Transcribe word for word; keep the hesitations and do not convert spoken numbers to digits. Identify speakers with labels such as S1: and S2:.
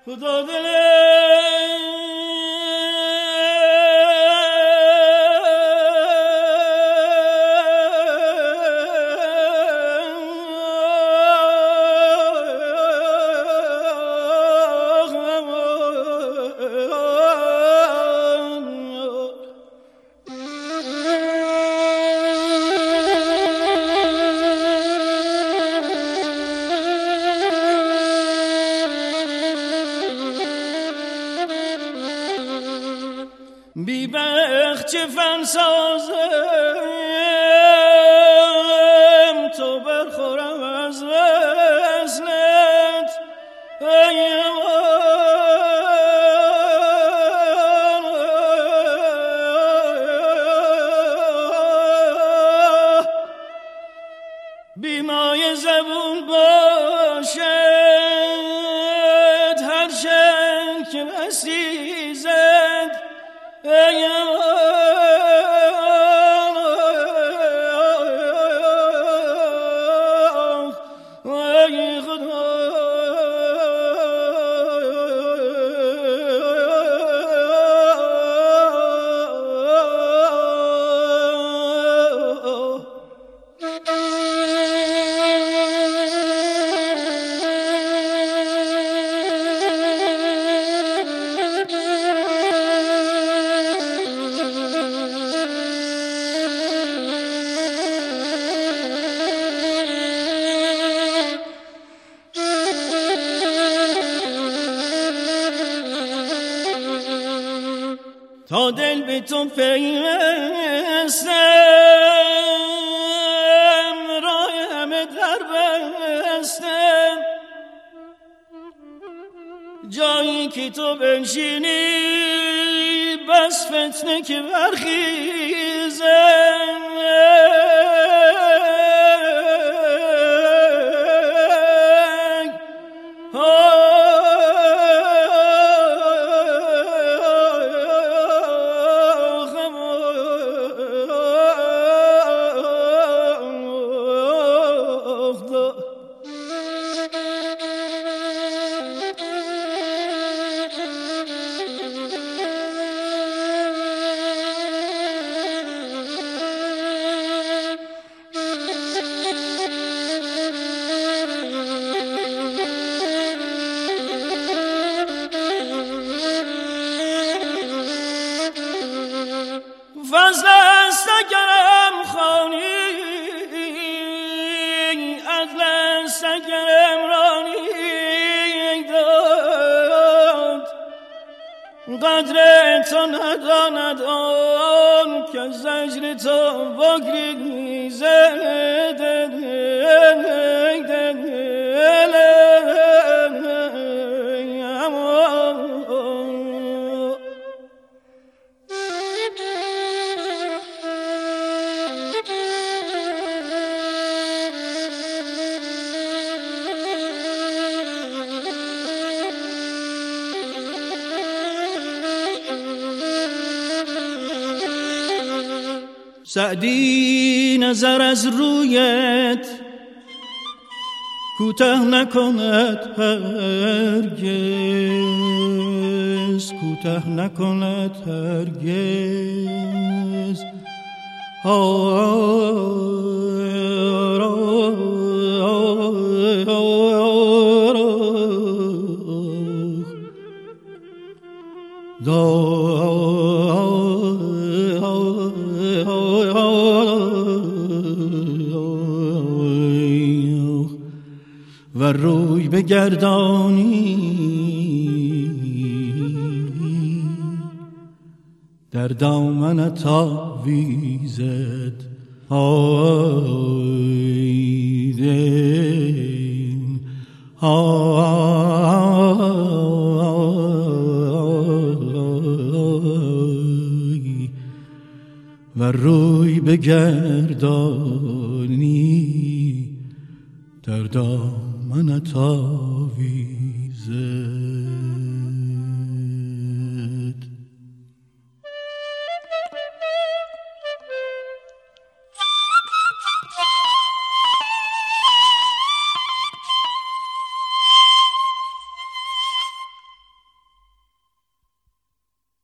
S1: خدا دل بی بخت چه فن سازم تو برخورم از وصلت بی مای زبون باشد هر شب که بسی زد تا دل به تو پیوستم راه همه در بستم جایی که تو بنشینی بس فتنه که برخیزم فضل است اگرم خانی عدل است اگرم رانی داد قدر تو نداند آن که زجر تو بگریزد سعدی نظر از رویت کوتاه نکند هرگز کوتاه نکند هرگز و روی بگردانی در دامنت آویزد آیدین آی و روی بگردانی در دامنت آویزد